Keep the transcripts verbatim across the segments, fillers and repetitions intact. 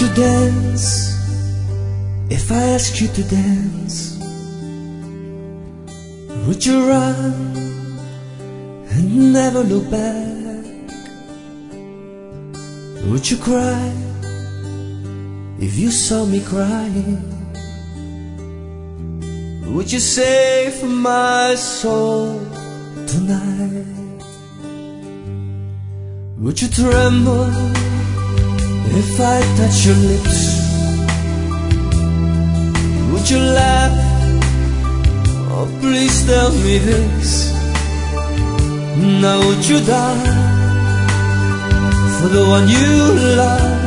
you dance if I ask you to dance? Would you run and never look back? Would you cry if you saw me crying? Would you save my soul tonight? Would you tremble if I touch your lips? Would you laugh? Oh, please tell me this. Now would you die for the one you love?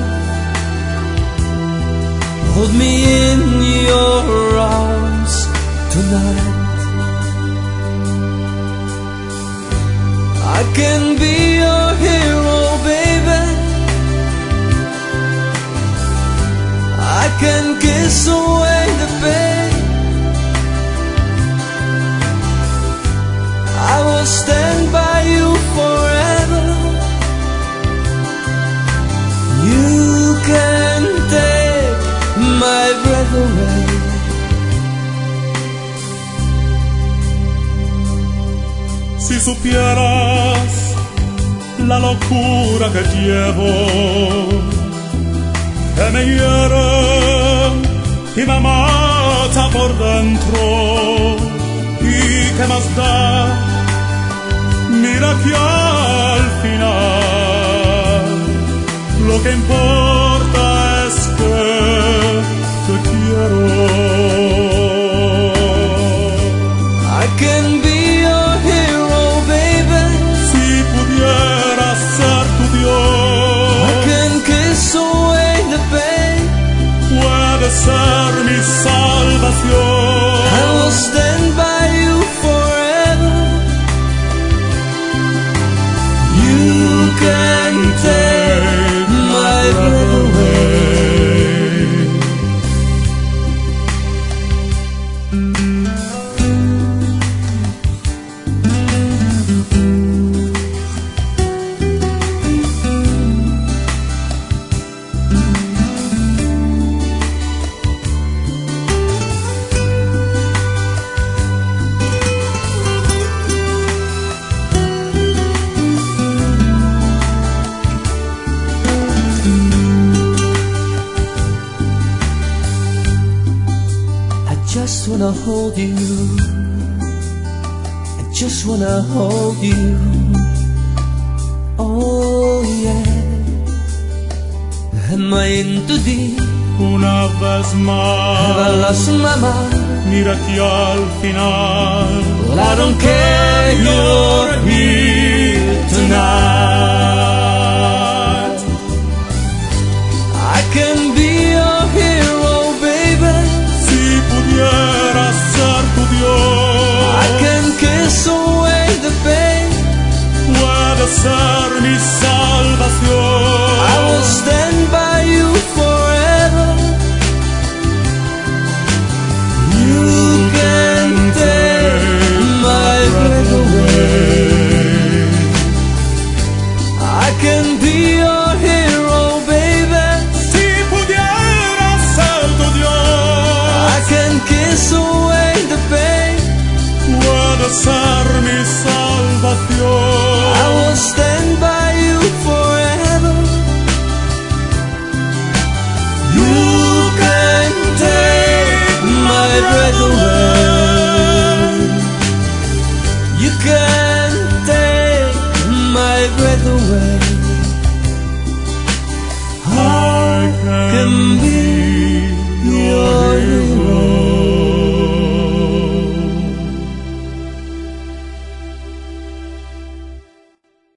Hold me in your arms tonight. I can be your hero, baby. I can kiss away the pain. I will stand by you forever. You can take my breath away. Si supieras la locura que llevo, que me hiere y me mata por dentro, y qué más da, mira que al final lo que importa es que te quiero. I can be your hero, baby. Si pudiera ser tu Dios, I can kiss away the pain. puede ser mi salvación. I will stand by you forever. You can take my breath away. I just wanna hold you. I just wanna hold you. Oh yeah. Am I in too deep? Una vez Have I más, lost my mind? mira que al final, Well, I don't care, you're here tonight. I can be your hero, baby. si pudiera ser tu Dios, I can kiss away the pain. puede ser mi salvación. I will stand by you forever. You can take my breath away. I can be your hero, baby. Si pudiera ser tu Dios, I can kiss away the pain. puede ser mi salvación. I will stand by you forever. You can take my breath away. You can take my breath away. I Can be